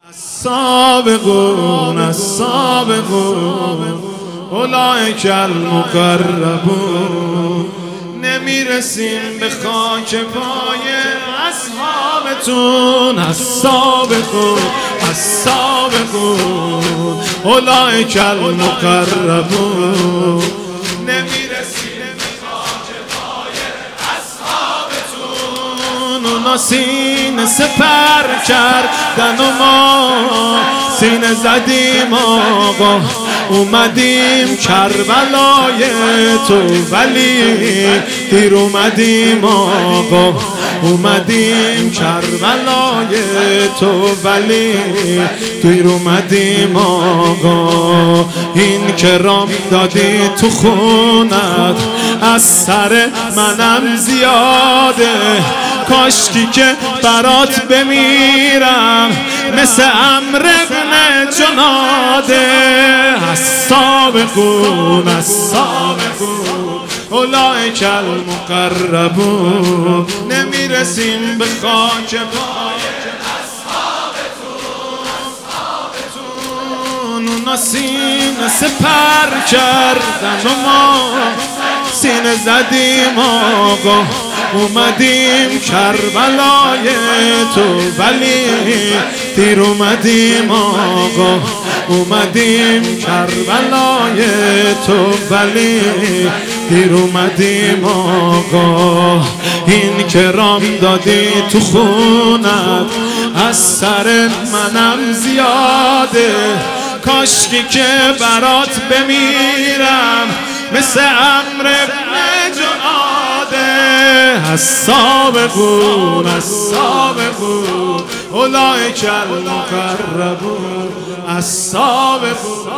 السابقون السابقون اولئک المقربون. نمیرسیم به خاک پای اصحابتون. السابقون السابقون اولئک المقربون. نمیرسیم به خاک پای اصحابتون. اونا سینه سپر کردن و ما سینه زدیم آقا، اومدیم کربلای تو ولی دیر اومدیم آقا، اومدیم کربلای تو ولی دیر اومدیم آقا. این که رام دادی تو خونت از سر منم زیاده، کاشکی که برات بمیرم مثل عمرو بن جناده. السابقون السابقون اولئک المقربون. نمیرسیم به خاک پای اصحابتون. اونا سینه سپر کردن و ما سینه زدیم آقا، اومدیم کربلای تو ولی دیر اومدیم آقا، اومدیم کربلای تو ولی دیر اومدیم آقا. این که رام دادی تو خونت از سر منم زیاده، کاشکی که برات بمیرم مثل عمرو بن جناده. السابقون السابقون اولئک المقربون. السابقون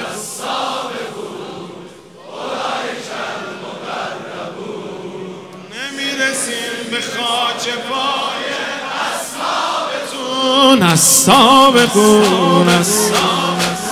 اولئک المقربون. نمیرسیم به خاک پای اصحابتون. السابقون السابقون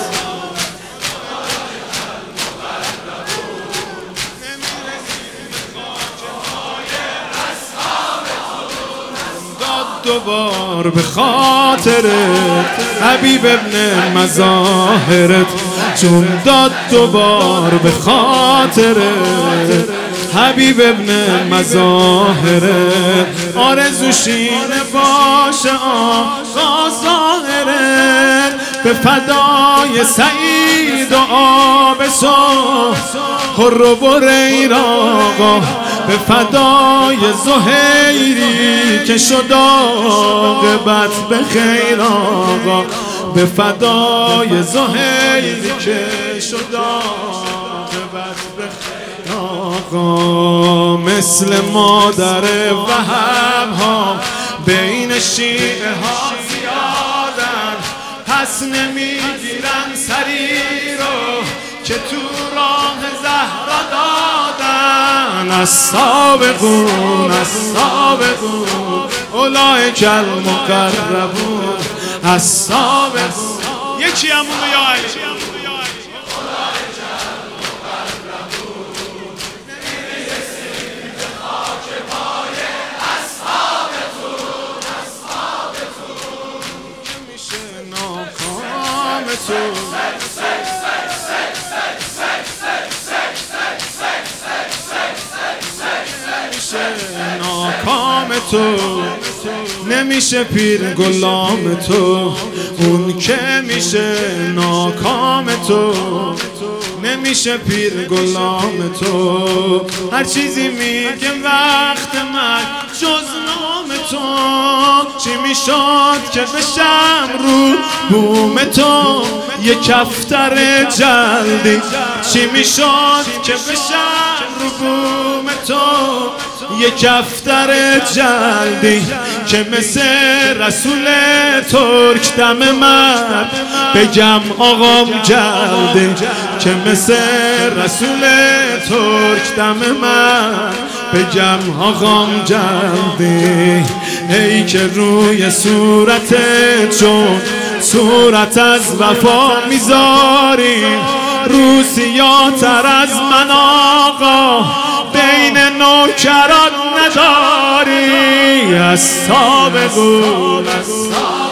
دوبار به خاطرت حبیب ابن مظاهرت جون داد، دوبار به خاطرت حبیب ابن مظاهرت. آرزوش اینه باشه آقا ظاهرت، به فدای سعید و آبسو حر و بریر آقا، به فدای زهیری که شد عاقبت به خیر آقا، به فدای زهیری که شد عاقبت به خیر آقا. مثل مادر وهب ها بین شیعه ها زیادن، پس نمیگیرن سری رو که تو راه زهرا دادن. السابقون السابقون اولئک المقربون. السابقون یکی همونو یا علی. ناکام تو نمیشه پیر غلام تو، اون که میشه ناکام تو نمیشه پیر غلام تو. هر چیزی میگم وقت من جز نام تو، چی میشد که بشم رو بوم تو یه کفتر جلدی، چی میشد که بشم رو بوم تو یه کفتر جلدی، که مثل رسول ترک دم من بگم آقام جلدی، که مثل رسول ترک دم من بگم آقام جلدی. ای که روی صورت جون صورت از وفا میذاری، روسیاتر از من آقا بین نوکران نداری. السابقون